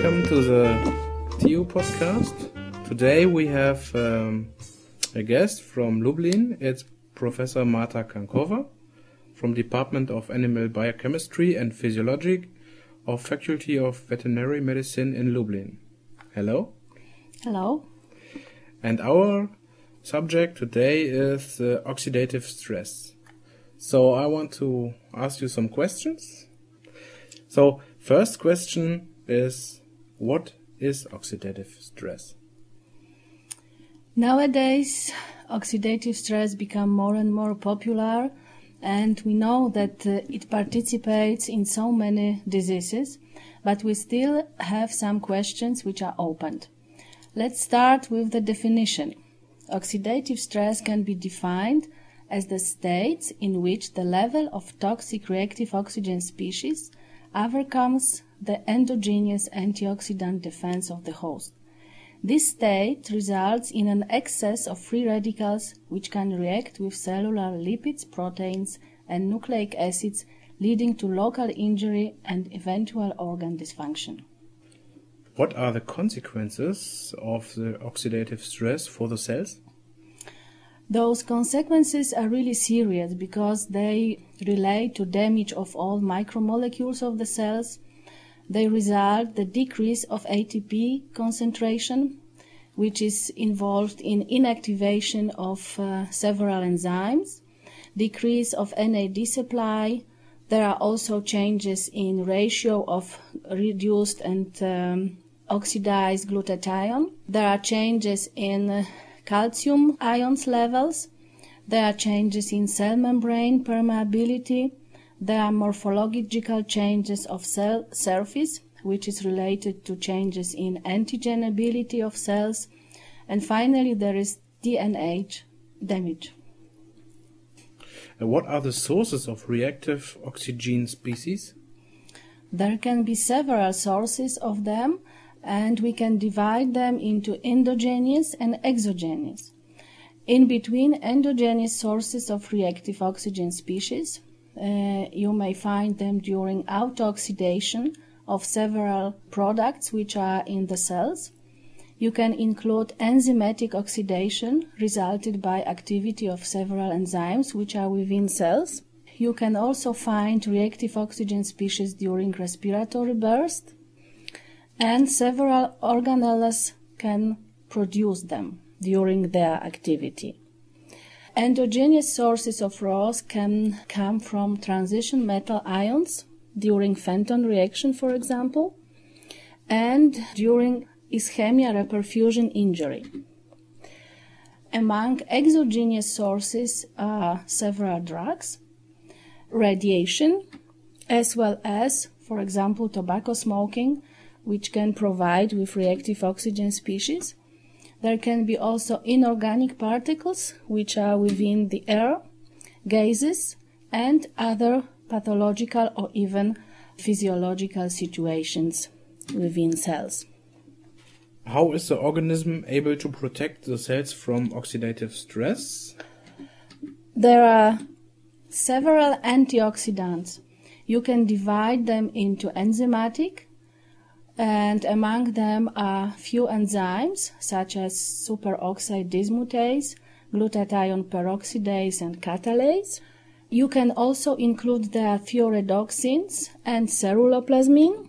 welcome to the TU podcast. Today we have a guest from Lublin. It's Professor Marta Kankova from Department of Animal Biochemistry and Physiology of Faculty of Veterinary Medicine in Lublin. Hello. Hello. And our subject today is oxidative stress. So I want to ask you some questions. So first question is, what is oxidative stress? Nowadays, oxidative stress become more and more popular, and we know that it participates in so many diseases, but we still have some questions which are opened. Let's start with the definition. Oxidative stress can be defined as the states in which the level of toxic reactive oxygen species overcomes the endogenous antioxidant defense of the host. This state results in an excess of free radicals which can react with cellular lipids, proteins, and nucleic acids, leading to local injury and eventual organ dysfunction. What are the consequences of the oxidative stress for the cells? Those consequences are really serious because they relate to damage of all micromolecules of the cells. They result the decrease of ATP concentration, which is involved in inactivation of several enzymes, decrease of NAD supply. There are also changes in ratio of reduced and oxidized glutathione. There are changes in calcium ions levels. There are changes in cell membrane permeability. There are morphological changes of cell surface, which is related to changes in antigenability of cells. And finally, there is DNA damage. What are the sources of reactive oxygen species? There can be several sources of them, and we can divide them into endogenous and exogenous. In between endogenous sources of reactive oxygen species, you may find them during autooxidation of several products which are in the cells. You can include enzymatic oxidation resulted by activity of several enzymes which are within cells. You can also find reactive oxygen species during respiratory burst, and several organelles can produce them during their activity. Endogenous sources of ROS can come from transition metal ions during Fenton reaction, for example, and during ischemia reperfusion injury. Among exogenous sources are several drugs, radiation, as well as, for example, tobacco smoking, which can provide with reactive oxygen species. There can be also inorganic particles which are within the air, gases, and other pathological or even physiological situations within cells. How is the organism able to protect the cells from oxidative stress? There are several antioxidants. You can divide them into enzymatic, and among them are few enzymes such as superoxide dismutase, glutathione peroxidase, and catalase. You can also include the thioredoxins and ceruloplasmin.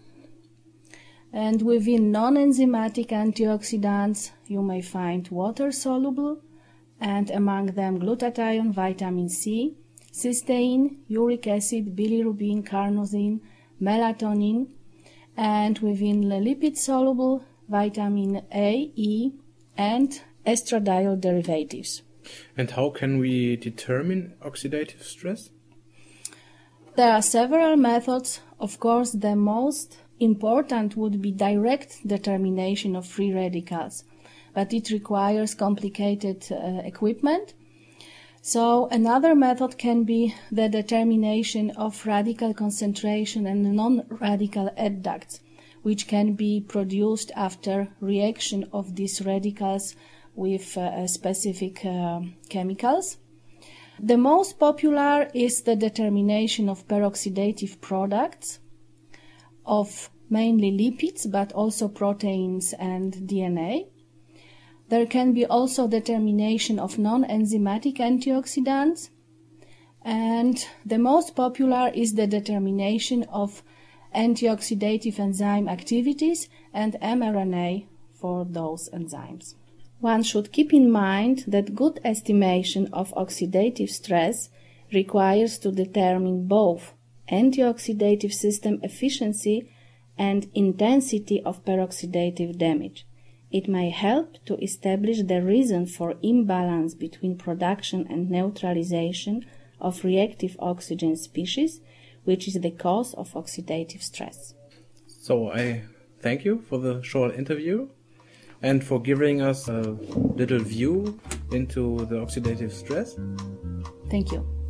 And within non-enzymatic antioxidants, you may find water-soluble, and among them glutathione, vitamin C, cysteine, uric acid, bilirubin, carnosine, melatonin, and within the lipid-soluble, vitamin A, E, and estradiol derivatives. And how can we determine oxidative stress? There are several methods. Of course, the most important would be direct determination of free radicals, but it requires complicated equipment. So another method can be the determination of radical concentration and non-radical adducts, which can be produced after reaction of these radicals with specific chemicals. The most popular is the determination of peroxidative products of mainly lipids, but also proteins and DNA. There can be also determination of non-enzymatic antioxidants. And the most popular is the determination of antioxidative enzyme activities and mRNA for those enzymes. One should keep in mind that good estimation of oxidative stress requires to determine both antioxidative system efficiency and intensity of peroxidative damage. It may help to establish the reason for imbalance between production and neutralization of reactive oxygen species, which is the cause of oxidative stress. So I thank you for the short interview and for giving us a little view into the oxidative stress. Thank you.